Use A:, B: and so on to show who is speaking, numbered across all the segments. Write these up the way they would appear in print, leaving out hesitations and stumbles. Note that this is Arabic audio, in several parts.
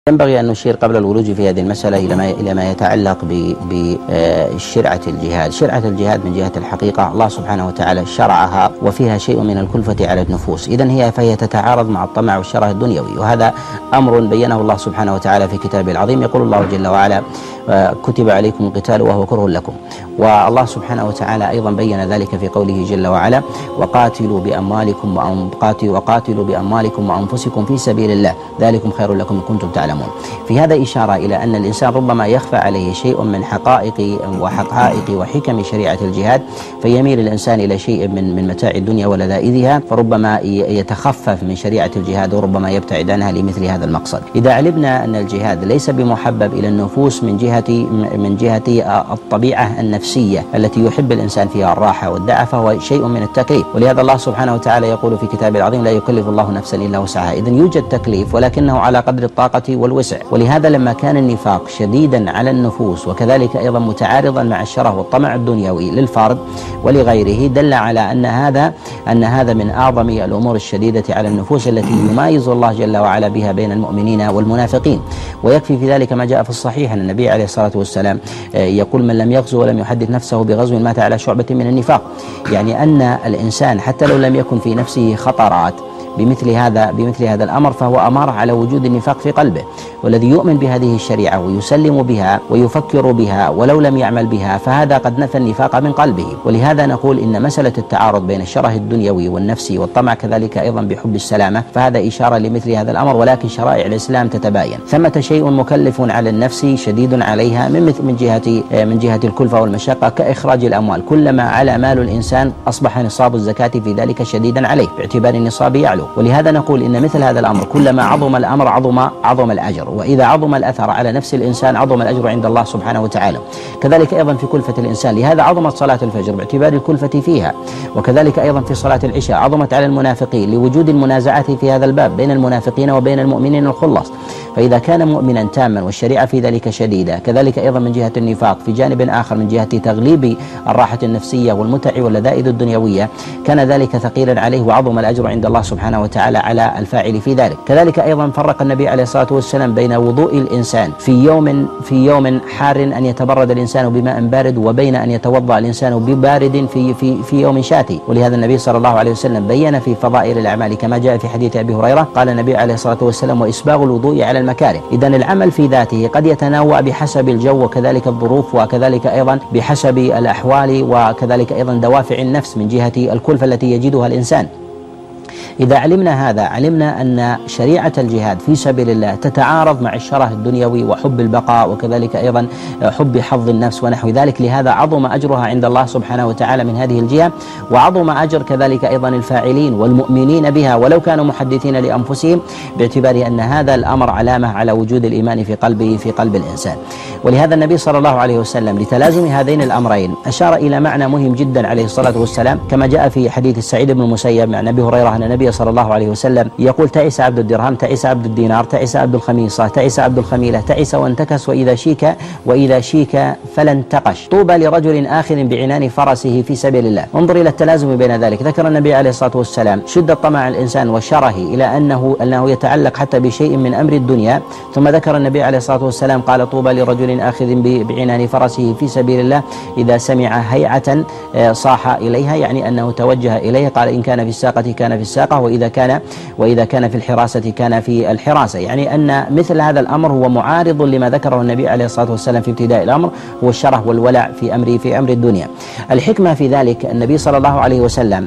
A: ينبغي أن نشير قبل الولوج في هذه المسألة إلى ما يتعلق بشرعة الجهاد. شرعة الجهاد من جهة الحقيقة الله سبحانه وتعالى شرعها وفيها شيء من الكلفة على النفوس، إذن فهي تتعارض مع الطمع والشره الدنيوي، وهذا أمر بينه الله سبحانه وتعالى في كتابه العظيم. يقول الله جل وعلا: كتب عليكم القتال وهو كره لكم. والله سبحانه وتعالى أيضا بين ذلك في قوله جل وعلا: وقاتلوا بأموالكم وأنفسكم في سبيل الله ذلكم خير لكم إن كنتم تعلمون. في هذا إشارة إلى أن الإنسان ربما يخفى عليه شيء من حقائق وحكم شريعة الجهاد، فيميل الإنسان إلى شيء من متاع الدنيا ولذائذها، فربما يتخفف من شريعة الجهاد وربما يبتعد عنها لمثل هذا المقصد. إذا علمنا أن الجهاد ليس بمحبب إلى النفوس من جهة الطبيعة النفسية التي يحب الإنسان فيها الراحة والدعة، فهو شيء من التكليف، ولهذا الله سبحانه وتعالى يقول في كتابه العظيم: لا يكلف الله نفسا إلا وسعها. إذن يوجد تكليف ولكنه على قدر الطاقة والوسع. ولهذا لما كان النفاق شديدا على النفوس وكذلك أيضا متعارضا مع الشره والطمع الدنيوي للفرد ولغيره، دل على أن هذا من أعظم الأمور الشديدة على النفوس التي يميز الله جل وعلا بها بين المؤمنين والمنافقين. ويكفي في ذلك ما جاء في الصحيح أن النبي عليه الصلاة والسلام يقول: من لم يغزو ولم يحدث نفسه بغزو مات على شعبة من النفاق. يعني أن الإنسان حتى لو لم يكن في نفسه خطرات بمثل هذا الأمر، فهو أمارة على وجود النفاق في قلبه. والذي يؤمن بهذه الشريعة ويسلم بها ويفكر بها ولو لم يعمل بها، فهذا قد نفى النفاق من قلبه. ولهذا نقول إن مسألة التعارض بين الشره الدنيوي والنفسي والطمع كذلك أيضا بحب السلامة، فهذا إشارة لمثل هذا الأمر. ولكن شرائع الإسلام تتباين، ثمة شيء مكلف على النفس شديد عليها من جهة الكلفة والمشقة كإخراج الأموال. كلما على مال الإنسان أصبح نصاب الزكاة في ذلك شديدا عليه باعتبار النصاب يعلو. ولهذا نقول إن مثل هذا الأمر كلما عظم الأمر عظم الأجر، وإذا عظم الأثر على نفس الإنسان عظم الأجر عند الله سبحانه وتعالى. كذلك أيضا في كلفة الإنسان، لهذا عظمت صلاة الفجر باعتبار الكلفة فيها، وكذلك أيضا في صلاة العشاء عظمت على المنافقين لوجود المنازعة في هذا الباب بين المنافقين وبين المؤمنين الخلص. فإذا كان مؤمنا تاما والشريعة في ذلك شديدة، كذلك أيضا من جهة النفاق في جانب آخر من جهة تغليب الراحة النفسية والمتع واللذائذ الدنيوية، كان ذلك ثقيلا عليه وعظم الأجر عند الله سبحانه وتعالى على الفاعل في ذلك. كذلك أيضا فرق النبي عليه الصلاة والسلام بين وضوء الإنسان في يوم حار أن يتبرد الإنسان بماء بارد، وبين أن يتوضأ الإنسان ببارد في يوم شاتي. ولهذا النبي صلى الله عليه وسلم بين في فضائل الأعمال كما جاء في حديث أبي هريرة، قال النبي عليه الصلاة والسلام: وإسباغ الوضوء على المكاره. إذن العمل في ذاته قد يتنوع بحسب الجو وكذلك الظروف وكذلك أيضا بحسب الأحوال وكذلك أيضا دوافع النفس من جهة الكلفة التي يجدها الإنسان. إذا علمنا هذا، علمنا أن شريعة الجهاد في سبيل الله تتعارض مع الشره الدنيوي وحب البقاء وكذلك أيضا حب حظ النفس ونحو ذلك. لهذا عظم أجرها عند الله سبحانه وتعالى من هذه الجهة، وعظم أجر كذلك أيضا الفاعلين والمؤمنين بها ولو كانوا محدثين لأنفسهم، باعتبار أن هذا الأمر علامة على وجود الإيمان في قلب الإنسان. ولهذا النبي صلى الله عليه وسلم لتلازم هذين الأمرين أشار إلى معنى مهم جدا عليه الصلاة والسلام، كما جاء في حديث سعيد بن المسيب عن أبي هريرة أن النبي صلى الله عليه وسلم يقول: تعس عبد الدرهم، تعس عبد الدينار، تعس عبد الخميصة، تعس عبد الخميلة، تعس وانتكس، وإذا شيك فلا انتقش، طوبى لرجل آخذ بعنان فرسه في سبيل الله. انظر إلى التلازم بين ذلك. ذكر النبي عليه الصلاة والسلام شدة طمع الإنسان وشره إلى أنه يتعلق حتى بشيء من أمر الدنيا، ثم ذكر النبي عليه الصلاة والسلام قال: طوبى لرجل آخذ بعنان فرسه في سبيل الله إذا سمع هيعة صاح إليها، يعني أنه توجه إليه. قال: إن كان في الساقة كان في الساقة، وإذا كان في الحراسة كان في الحراسة. يعني أن مثل هذا الأمر هو معارض لما ذكره النبي عليه الصلاة والسلام في ابتداء الأمر، هو الشره والولع في أمر الدنيا. الحكمة في ذلك النبي صلى الله عليه وسلم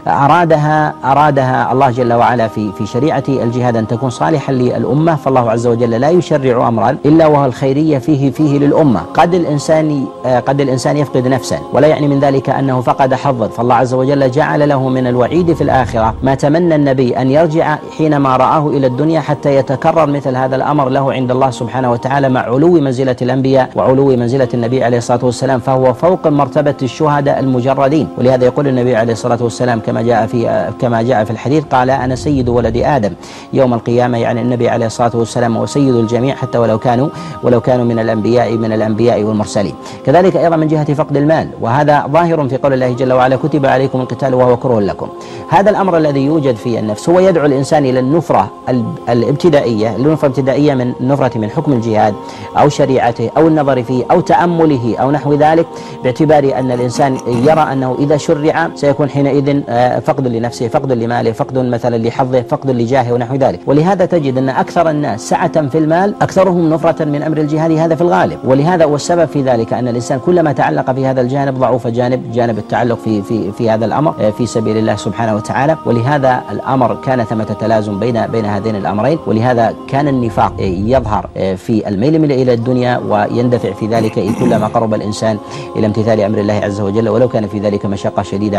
A: أرادها الله جل وعلا في شريعة الجهاد أن تكون صالحا للأمة، فالله عز وجل لا يشرع أمرا إلا وهو الخيرية فيه للأمة. قد الإنسان يفقد نفسا، ولا يعني من ذلك أنه فقد حظا، فالله عز وجل جعل له من الوعيد في الآخرة ما تمنى النبي أن يرجع حينما رآه إلى الدنيا حتى يتكرر مثل هذا الأمر له عند الله سبحانه وتعالى، مع علو منزلة الأنبياء وعلو منزلة النبي عليه الصلاة والسلام، فهو فوق مرتبة الشهداء المجردين. ولهذا يقول النبي عليه الصلاة والسلام كما جاء في الحديث، قال: أنا سيد ولد آدم يوم القيامة، يعني النبي عليه الصلاة والسلام هو سيد الجميع حتى ولو كانوا من الأنبياء والمرسلين. كذلك أيضا من جهة فقد المال، وهذا ظاهر في قول الله جل وعلا: كتب عليكم القتال وهو كره لكم. هذا الأمر الذي يوجد توجد في النفس. هو يدعو الإنسان إلى النفرة الابتدائية، من نفرة من حكم الجهاد أو شريعته أو النظر فيه أو تأمله أو نحو ذلك، باعتبار أن الإنسان يرى أنه إذا شرع سيكون حينئذ فقد لنفسه، فقد لماله، فقد مثلا لحظه، فقد لجاهه ونحو ذلك. ولهذا تجد أن أكثر الناس سعة في المال أكثرهم نفرة من أمر الجهاد، هذا في الغالب. ولهذا والسبب في ذلك أن الإنسان كلما تعلق في هذا الجانب ضعف جانب التعلق في هذا الأمر في سبيل الله سبحانه وتعالى. ولهذا الأمر كان ثمة تلازم بين هذين الأمرين. ولهذا كان النفاق يظهر في الميل إلى الدنيا ويندفع في ذلك كلما قرب الإنسان إلى امتثال أمر الله عز وجل، ولو كان في ذلك مشقة شديدة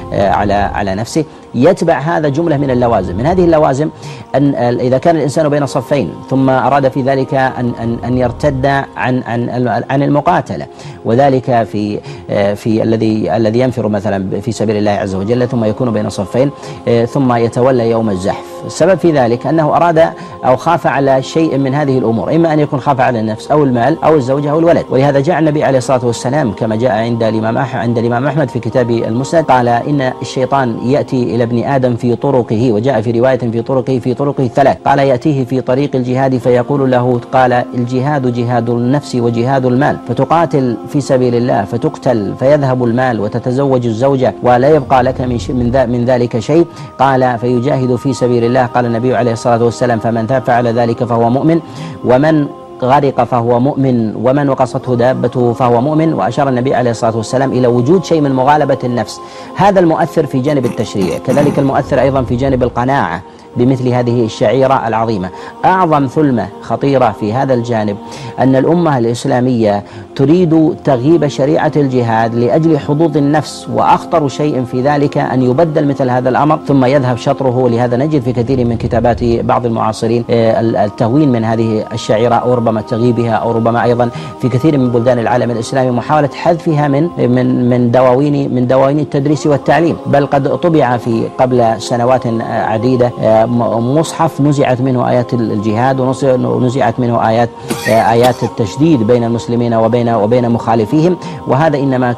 A: على نفسه. يتبع هذا جملة من اللوازم. من هذه اللوازم أن إذا كان الإنسان بين صفين ثم أراد في ذلك أن يرتد عن المقاتلة، وذلك في الذي ينفر مثلا في سبيل الله عز وجل ثم يكون بين صفين ثم يتولى يوم الزحف. السبب في ذلك أنه أراد أو خاف على شيء من هذه الأمور، إما أن يكون خاف على النفس أو المال أو الزوجة أو الولد. ولهذا جاء النبي عليه الصلاة والسلام كما جاء عند الإمام أحمد في كتاب المسند قال إن الشيطان يأتي إلى ابن آدم في طرقه، وجاء في رواية في طرقه الثلاث، قال يأتيه في طريق الجهاد فيقول له قال الجهاد جهاد النفس وجهاد المال، فتقاتل في سبيل الله فتقتل فيذهب المال وتتزوج الزوجة ولا يبقى لك من ذلك شيء، قال فيجاهد في سبيل الله. قال النبي عليه الصلاة والسلام فمن فعل ذلك فهو مؤمن، ومن غرق فهو مؤمن، ومن وقصته دابته فهو مؤمن. وأشار النبي عليه الصلاة والسلام إلى وجود شيء من مغالبة النفس، هذا المؤثر في جانب التشريع، كذلك المؤثر أيضا في جانب القناعة بمثل هذه الشعيرة العظيمة. أعظم ثلمة خطيرة في هذا الجانب أن الأمة الإسلامية تريد تغييب شريعة الجهاد لأجل حظوظ النفس، وأخطر شيء في ذلك أن يبدل مثل هذا الأمر ثم يذهب شطره. لهذا نجد في كثير من كتابات بعض المعاصرين التهوين من هذه الشعيرة أو ربما تغييبها، أو ربما أيضا في كثير من بلدان العالم الإسلامي محاولة حذفها من دواوين التدريس والتعليم. بل قد طبع في قبل سنوات عديدة مصحف نزعت منه آيات الجهاد ونزعت منه آيات التشديد بين المسلمين وبين مخالفيهم، وهذا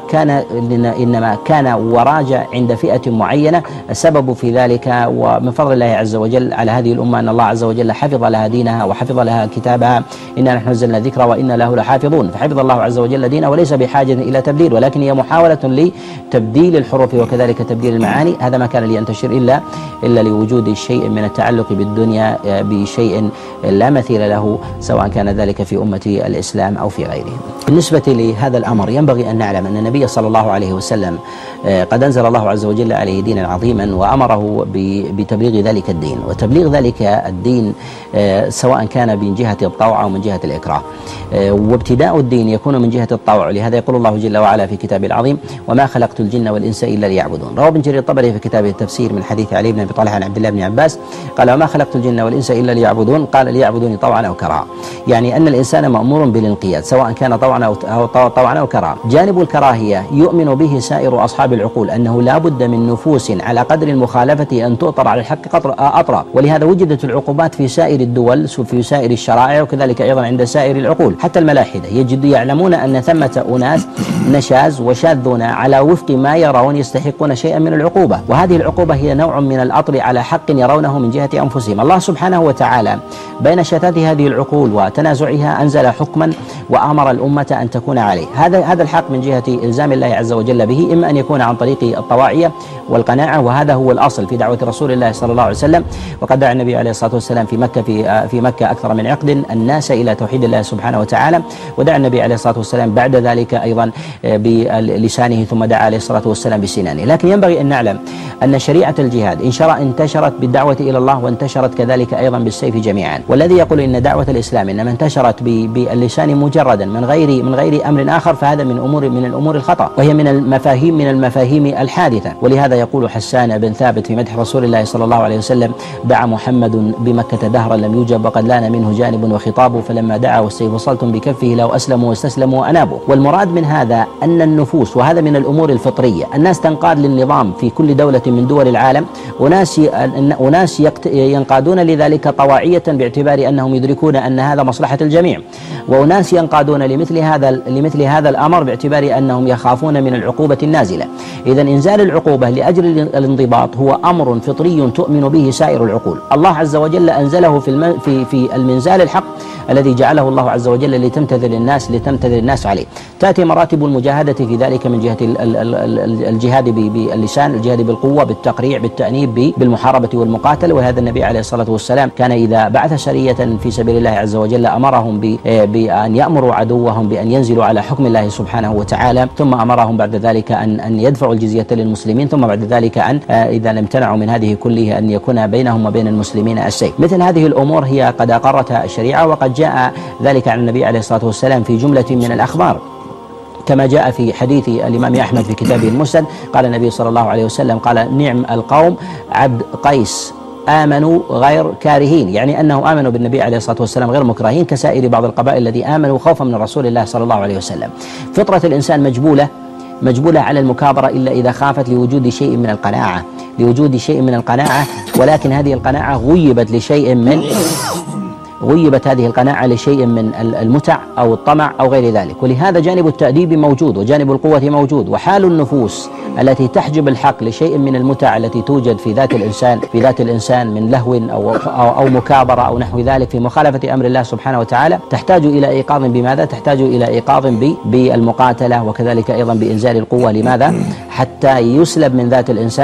A: إنما كان وراجع عند فئة معينة. السبب في ذلك ومن فضل الله عز وجل على هذه الأمة أن الله عز وجل حفظ لها دينها وحفظ لها كتابها، إنا نحن نزلنا الذكر وإنا له لحافظون. فحفظ الله عز وجل دينه وليس بحاجة إلى تبديل، ولكن هي محاولة لتبديل الحروف وكذلك تبديل المعاني. هذا ما كان لينتشر إلا لوجود شيء من التعلق بالدنيا بشيء لا مثيل له، سواء كان ذلك في أمة الإسلام أو في غيره. بالنسبة لهذا الأمر ينبغي أن نعلم أن النبي صلى الله عليه وسلم قد أنزل الله عز وجل عليه دينا عظيما وأمره بتبليغ ذلك الدين، وتبليغ ذلك الدين سواء كان من جهة الطوع أو من جهة الإكراه. وابتداء الدين يكون من جهة الطوع، لهذا يقول الله جل وعلا في كتابه العظيم وما خلقت الجن والإنس إلا ليعبدون. روى ابن جرير الطبري في كتابه التفسير من حديث علي بن أبي طلحة عن عبد الله بن عباس قال وما خلقت الجن والإنس إلا ليعبدون، قال ليعبدوني طوعا أو كرها، يعني أن الإنسان مأمور بالانقياد سواء كان طوعا أو كرها. جانب الكراهية يؤمن به سائر أصحاب العقول أنه لا بد من نفوس على قدر المخالفة أن تؤطر على الحق أطرا، ولهذا وجدت العقوبات في سائر الدول في سائر الشرائع، وكذلك أيضا عند سائر العقول. حتى الملاحدة يعلمون أن ثمة أناس نشاز وشاذون على وفق ما يرون يستحقون شيئا من العقوبة، وهذه العقوبة هي نوع من الأطر على حق يرونه من جهة أنفسهم. الله سبحانه وتعالى بين شتات هذه العقول وتنازعها أنزل حكما وأمر الأمة أن تكون عليه. هذا الحق من جهة إلزام الله عز وجل به، إما أن يكون عن طريق الطواعية والقناعة، وهذا هو الأصل في دعوة رسول الله صلى الله عليه وسلم. وقد دعا النبي عليه الصلاة والسلام في مكة أكثر من عقد الناس إلى توحيد الله سبحانه وتعالى، ودعا النبي عليه الصلاة والسلام بعد ذلك أيضا بلسانه، ثم دعا عليه الصلاة والسلام بسنانه. لكن ينبغي أن نعلم أن شريعة الجهاد انتشرت بالدعوة إلى الله، وانتشرت كذلك أيضا بالسيف جميعا. والذي يقول إن دعوة الإسلام إنما انتشرت باللسان مجردا من غير أمر آخر، فهذا من الأمور الخطأ، وهي من المفاهيم الحادثة. ولهذا يقول حسان بن ثابت في مدح رسول الله صلى الله عليه وسلم دعا محمد بمكة دهرا لم يوجب وقد لان منه جانب وخطاب، فلما دعا والسيف وصلتم بكفه لو أسلموا واستسلموا وأنابوا. والمراد من هذا أن النفوس، وهذا من الأمور الفطرية، الناس تنقاد للنظام في كل دولة من دول العالم، وناس ينقادون لذلك طواعية باعتبار أنهم يدركون أن هذا مصلحة الجميع. وأناس ينقادون لمثل هذا الأمر باعتبار أنهم يخافون من العقوبة النازلة. إذا إنزال العقوبة لأجل الانضباط هو أمر فطري تؤمن به سائر العقول. الله عز وجل أنزله في المنزال الحق الذي جعله الله عز وجل لتمتثل الناس عليه. تأتي مراتب المجاهدة في ذلك من جهة الجهاد باللسان، الجهاد بالقوة، بالتقريع، بالتأنيب، بالمحاربة والمقاتلة. وهذا النبي عليه الصلاة والسلام كان إذا بعث سرية في سبيل الله عز وجل أمرهم بأن يأمروا عدوهم بأن ينزلوا على حكم الله سبحانه وتعالى، ثم أمرهم بعد ذلك أن يدفعوا الجزية للمسلمين، ثم بعد ذلك أن إذا لم امتنعوا من هذه كلها أن يكون بينهم وبين المسلمين السيف. مثل هذه الأمور هي قد أقرتها الشريعة، وقد جاء ذلك عن النبي عليه الصلاة والسلام في جملة من الأخبار، كما جاء في حديث الإمام أحمد في كتابه المسند. قال النبي صلى الله عليه وسلم قال: نعم القوم عبد قيس آمنوا غير كارهين، يعني أنهم آمنوا بالنبي عليه الصلاة والسلام غير مكرهين كسائر بعض القبائل الذي آمنوا خوفا من رسول الله صلى الله عليه وسلم. فطرة الإنسان مجبولة على المكابرة إلا إذا خافت لوجود شيء من القناعة، ولكن هذه القناعة غيبت هذه القناعة لشيء من المتع أو الطمع أو غير ذلك. ولهذا جانب التأديب موجود وجانب القوة موجود، وحال النفوس التي تحجب الحق لشيء من المتع التي توجد في ذات الإنسان من لهو أو مكابرة أو نحو ذلك في مخالفة أمر الله سبحانه وتعالى، تحتاج إلى إيقاظ بماذا؟ تحتاج إلى إيقاظ بالمقاتلة، وكذلك أيضا بإنزال القوة. لماذا؟ حتى يسلب من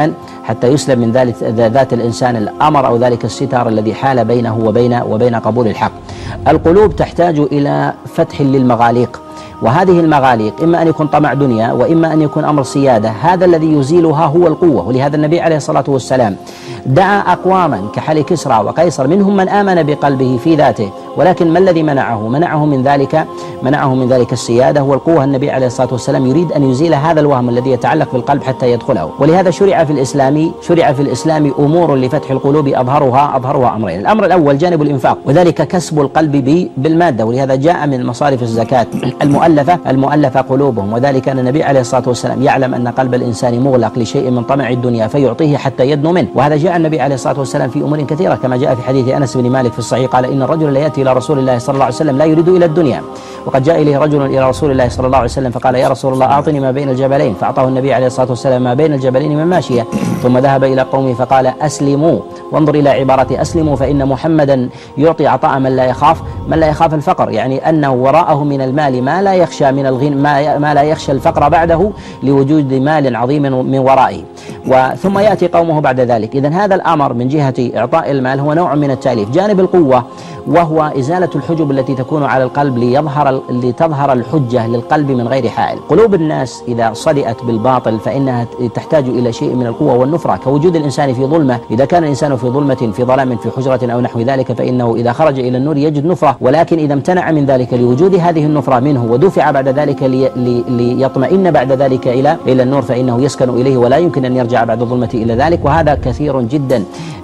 A: ذات الإنسان الأمر أو ذلك الستار الذي حال بينه وبين قبول الحق. القلوب تحتاج إلى فتح للمغاليق، وهذه المغاليق إما أن يكون طمع دنيا وإما أن يكون أمر سيادة، هذا الذي يزيلها هو القوة. ولهذا النبي عليه الصلاة والسلام دعا أقواما كحال كسرى وقيصر، منهم من آمن بقلبه في ذاته، ولكن ما الذي منعه من ذلك السيادة والقوة. النبي عليه الصلاة والسلام يريد أن يزيل هذا الوهم الذي يتعلق بالقلب حتى يدخله. ولهذا شرع في الإسلام أمور لفتح القلوب أظهرها أمرين. الأمر الأول جانب الإنفاق، وذلك كسب القلب بالمادة، ولهذا جاء من مصارف الزكاة المؤلفة قلوبهم، وذلك أن النبي عليه الصلاة والسلام يعلم أن قلب الإنسان مغلق لشيء من طمع الدنيا فيعطيه حتى يدنو منه. وهذا جاء النبي عليه الصلاة والسلام في أمور كثيرة، كما جاء في حديث أنس بن مالك في الصحيح قال: إن الرجل لا يأتي إلى رسول الله صلى الله عليه وسلم لا يريد إلى الدنيا. وقد جاء إليه رجل إلى رسول الله صلى الله عليه وسلم فقال: يا رسول الله أعطني ما بين الجبلين، فأعطاه النبي عليه الصلاة والسلام ما بين الجبلين من ماشية، ثم ذهب إلى قومه فقال: أسلموا. وانظر إلى عبارة أسلموا، فإن محمدا يعطي عطاء من لا يخاف الفقر، يعني أنه وراءه من المال ما لا يخشى من الغنى ما لا يخشى الفقر بعده لوجود مال عظيم من ورائه. ثم يأتي قومه بعد ذلك. إذن هذا الأمر من جهة إعطاء المال هو نوع من التأليف. جانب القوة وهو إزالة الحجب التي تكون على القلب لتظهر الحجة للقلب من غير حائل. قلوب الناس إذا صدئت بالباطل فإنها تحتاج إلى شيء من القوة والنفرة، كوجود الإنسان في ظلمة. إذا كان الإنسان في ظلام في حجرة أو نحو ذلك فإنه إذا خرج إلى النور يجد نفرة، ولكن إذا امتنع من ذلك لوجود هذه النفرة منه ودفع بعد ذلك ليطمئن بعد ذلك إلى النور فإنه يسكن إليه ولا يمكن أن يرجع بعد الظلمة إلى ذلك. وهذا كثير جدا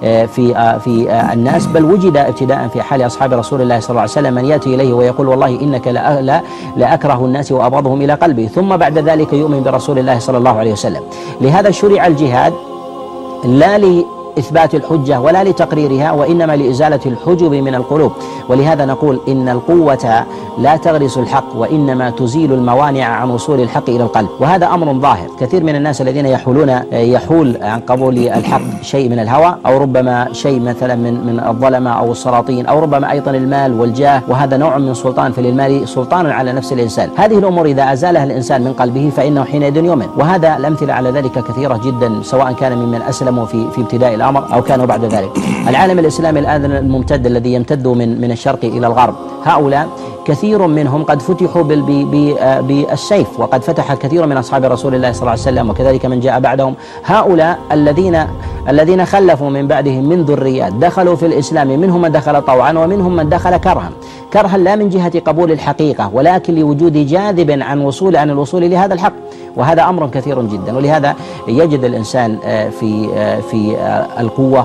A: في الناس، بل وجد ابتداء في حال أصحاب رسول الله صلى الله عليه وسلم من يأتي إليه ويقول: والله إنك لأكره الناس وأبغضهم إلى قلبي، ثم بعد ذلك يؤمن برسول الله صلى الله عليه وسلم. لهذا شرع الجهاد لا لإثبات الحجة ولا لتقريرها، وإنما لإزالة الحجب من القلوب. ولهذا نقول إن القوة لا تغرس الحق، وإنما تزيل الموانع عن وصول الحق إلى القلب، وهذا أمر ظاهر. كثير من الناس الذين يحول عن قبول الحق شيء من الهوى، أو ربما شيء مثلا من الظلمة أو السلاطين، أو ربما أيضا المال والجاه، وهذا نوع من سلطان، فللمال سلطان على نفس الإنسان. هذه الأمور إذا أزالها الإنسان من قلبه فإنه حينئذ يؤمن، وهذا الأمثلة على ذلك كثيرة جدا، سواء كان ممن أسلموا في ابتداء الأمر أو كانوا بعد ذلك. العالم الإسلامي الآن الممتد الذي يمتد من الشرق إلى الغرب، هؤلاء كثير منهم قد فتحوا بالسيف، وقد فتح كثير من أصحاب رسول الله صلى الله عليه وسلم، وكذلك من جاء بعدهم. هؤلاء الذين خلفوا من بعدهم من ذريات دخلوا في الإسلام، منهم من دخل طوعا ومنهم من دخل كرها لا من جهة قبول الحقيقة، ولكن لوجود جاذب عن الوصول لهذا الحق، وهذا أمر كثير جدا. ولهذا يجد الإنسان في القوة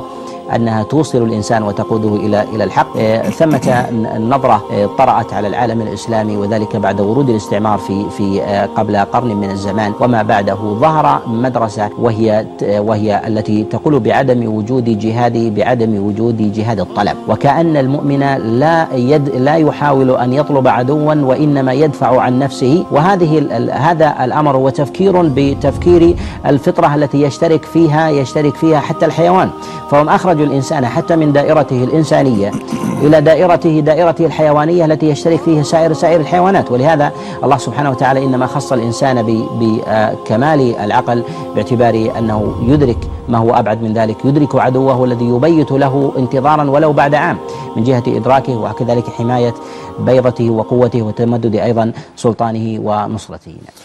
A: أنها توصل الإنسان وتقوده إلى الحق. ثمة نظرة طرأت على العالم الإسلامي، وذلك بعد ورود الاستعمار في قبل قرن من الزمان وما بعده. ظهر مدرسة وهي التي تقول بعدم وجود جهاد الطلب، وكأن المؤمن لا يحاول أن يطلب عدوا وإنما يدفع عن نفسه. هذا الأمر هو تفكير بتفكير الفطرة التي يشترك فيها حتى الحيوان، فهم أخرجوا الإنسان حتى من دائرته الإنسانية إلى دائرته الحيوانية التي يشترك فيها سائر الحيوانات. ولهذا الله سبحانه وتعالى إنما خص الإنسان بكمال العقل باعتبار أنه يدرك ما هو أبعد من ذلك، يدرك عدوه الذي يبيت له انتظارا ولو بعد عام من جهة إدراكه، وكذلك حماية بيضته وقوته وتمدد أيضا سلطانه ونصرته.